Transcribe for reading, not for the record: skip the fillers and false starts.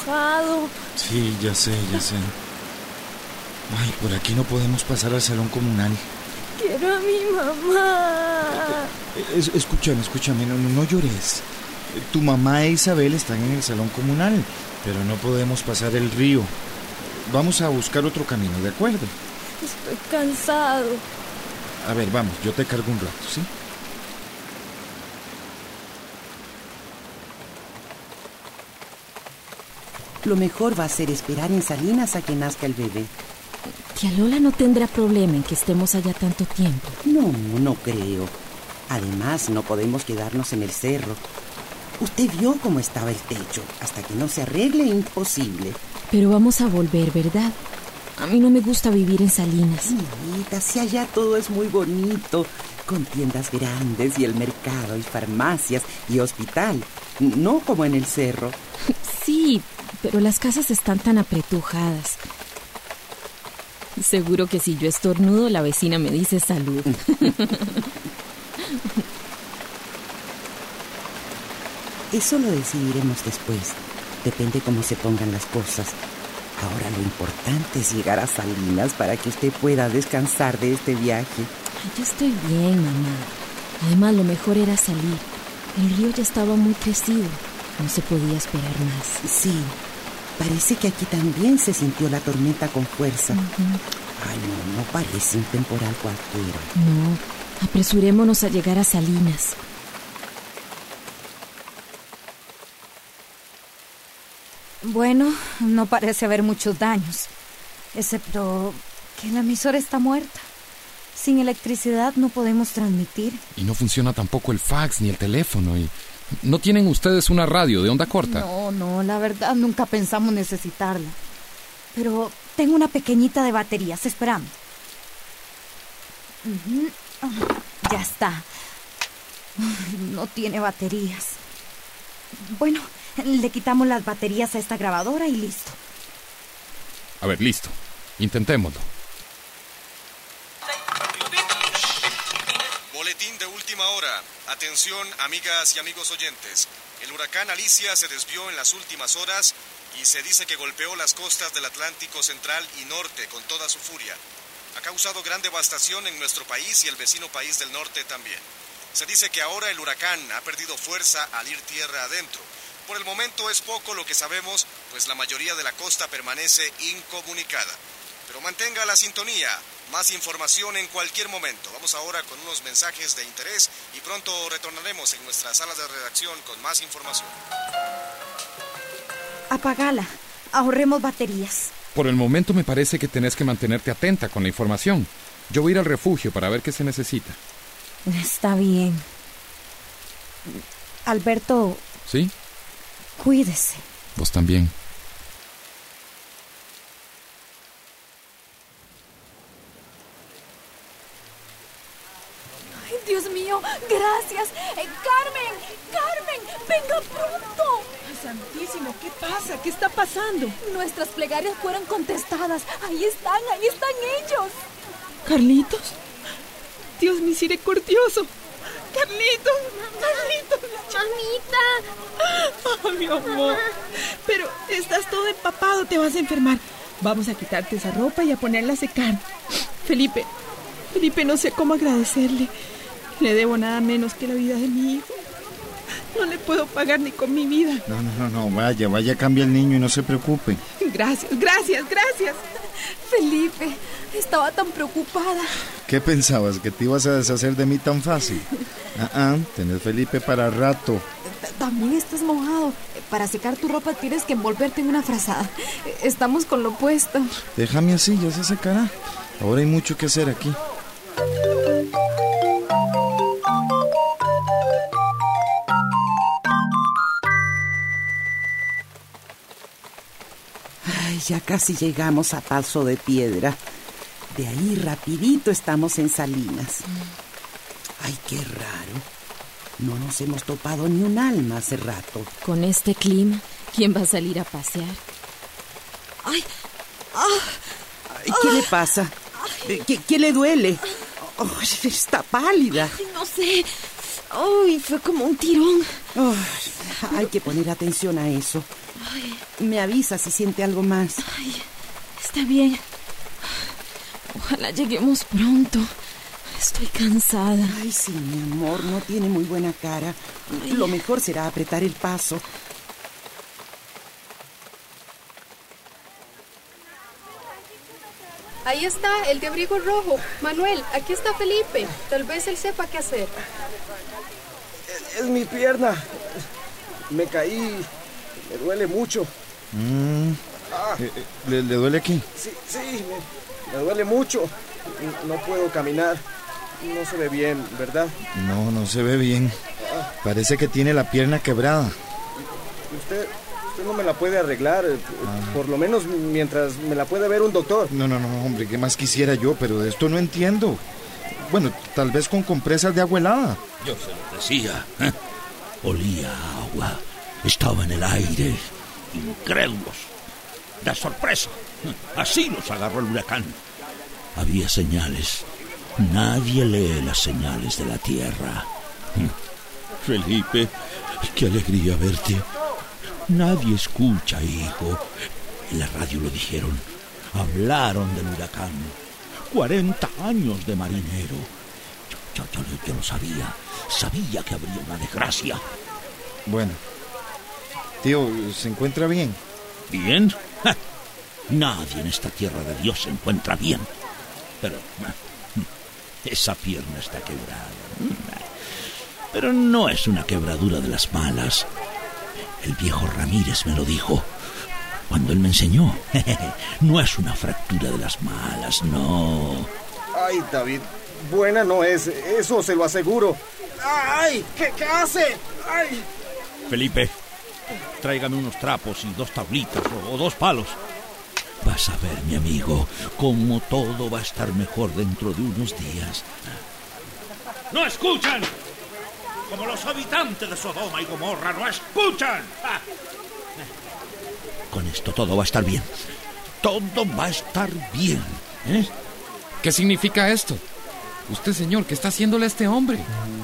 mojado. Sí, ya sé. Ay, por aquí no podemos pasar al salón comunal. Quiero a mi mamá. Escúchame, no llores. Tu mamá e Isabel están en el salón comunal, pero no podemos pasar el río. Vamos a buscar otro camino, ¿de acuerdo? Estoy cansado. A ver, vamos, yo te cargo un rato, ¿sí? Lo mejor va a ser esperar en Salinas a que nazca el bebé. Tía Lola no tendrá problema en que estemos allá tanto tiempo. No creo. Además, no podemos quedarnos en el cerro. Usted vio cómo estaba el techo. Hasta que no se arregle, imposible. Pero vamos a volver, ¿verdad? A mí no me gusta vivir en Salinas. Niñita, si allá todo es muy bonito, con tiendas grandes y el mercado y farmacias y hospital. No como en el cerro. Sí, pero las casas están tan apretujadas. Seguro que si yo estornudo, la vecina me dice salud. Eso lo decidiremos después. Depende cómo se pongan las cosas. Ahora lo importante es llegar a Salinas para que usted pueda descansar de este viaje. Ay, yo estoy bien, mamá. Además, lo mejor era salir. El río ya estaba muy crecido. No se podía esperar más. Sí, parece que aquí también se sintió la tormenta con fuerza. Ay, no parece un temporal cualquiera. No, apresurémonos a llegar a Salinas. Bueno, no parece haber muchos daños, excepto que la emisora está muerta. Sin electricidad no podemos transmitir. Y no funciona tampoco el fax ni el teléfono. ¿Y no tienen ustedes una radio de onda corta? No, la verdad nunca pensamos necesitarla. Pero tengo una pequeñita de baterías esperando. Ya está. No tiene baterías. Bueno, le quitamos las baterías a esta grabadora y listo. A ver, listo. Intentémoslo. Boletín de última hora. Atención, amigas y amigos oyentes. El huracán Alicia se desvió en las últimas horas y se dice que golpeó las costas del Atlántico Central y Norte con toda su furia. Ha causado gran devastación en nuestro país y el vecino país del norte también. Se dice que ahora el huracán ha perdido fuerza al ir tierra adentro. Por el momento es poco lo que sabemos, pues la mayoría de la costa permanece incomunicada. Pero mantenga la sintonía. Más información en cualquier momento. Vamos ahora con unos mensajes de interés y pronto retornaremos en nuestras salas de redacción con más información. Apagala. Ahorremos baterías. Por el momento me parece que tenés que mantenerte atenta con la información. Yo voy a ir al refugio para ver qué se necesita. Está bien. Alberto. ¿Sí? Cuídese. Vos también. Ay, Dios mío, gracias. Carmen, venga pronto. Ay, santísimo, ¿qué pasa? ¿Qué está pasando? Nuestras plegarias fueron contestadas. Ahí están ellos. ¿Carlitos? Dios misericordioso. Carlitos. Mamita. Oh, mi amor. Pero estás todo empapado, te vas a enfermar. Vamos a quitarte esa ropa y a ponerla a secar. Felipe, no sé cómo agradecerle. Le debo nada menos que la vida de mi hijo. No le puedo pagar ni con mi vida. No, vaya, cambia el niño y no se preocupe. Gracias. Felipe, estaba tan preocupada. ¿Qué pensabas? ¿Que te ibas a deshacer de mí tan fácil? Tenés Felipe para rato. También estás mojado. Para secar tu ropa tienes que envolverte en una frazada. Estamos con lo opuesto. Déjame así, ya se secará. Ahora hay mucho que hacer aquí. Ay, ya casi llegamos a Paso de Piedra. De ahí rapidito estamos en Salinas. Ay, qué raro. No nos hemos topado ni un alma hace rato. Con este clima, ¿quién va a salir a pasear? ¡Ay! ¿Qué le pasa? ¿Qué le duele? Está pálida. Ay, no sé. Ay, fue como un tirón. Hay que poner atención a eso. Ay, Me avisa si siente algo más. ay, está bien. Ojalá lleguemos pronto. Estoy cansada. Ay, sí, mi amor, no tiene muy buena cara. Lo mejor será apretar el paso. Ahí está, el de abrigo rojo. Manuel, aquí está Felipe. Tal vez él sepa qué hacer. Es mi pierna. Me caí. Me duele mucho. ¿Le duele aquí? Sí, me duele mucho. No puedo caminar. No se ve bien, ¿verdad? No se ve bien. Parece que tiene la pierna quebrada. Usted no me la puede arreglar. Por lo menos mientras me la puede ver un doctor. No, hombre, ¿qué más quisiera yo? Pero de esto no entiendo. Bueno, tal vez con compresas de agua helada. Yo se lo decía. Olía a agua. Estaba en el aire. Incrédulos. De sorpresa. Así los agarró el huracán. Había señales. Nadie lee las señales de la tierra. Felipe, qué alegría verte. Nadie escucha, hijo. En la radio lo dijeron. Hablaron del huracán. 40 años de marinero. Yo lo sabía. Sabía que habría una desgracia. Bueno. Tío, ¿se encuentra bien? ¿Bien? ¡Ja! Nadie en esta tierra de Dios se encuentra bien. Pero esa pierna está quebrada. Pero no es una quebradura de las malas. El viejo Ramírez me lo dijo cuando él me enseñó. No es una fractura de las malas, no. Ay, David, buena no es. Eso se lo aseguro. ¡Ay! ¿Qué hace? ¡Ay! Felipe, tráigame unos trapos y 2 tablitas o 2 palos. Vas a ver, mi amigo, cómo todo va a estar mejor dentro de unos días. ¡No escuchan! Como los habitantes de Sodoma y Gomorra no escuchan. Con esto todo va a estar bien. Todo va a estar bien. ¿Qué significa esto? Usted, señor, ¿qué está haciéndole a este hombre?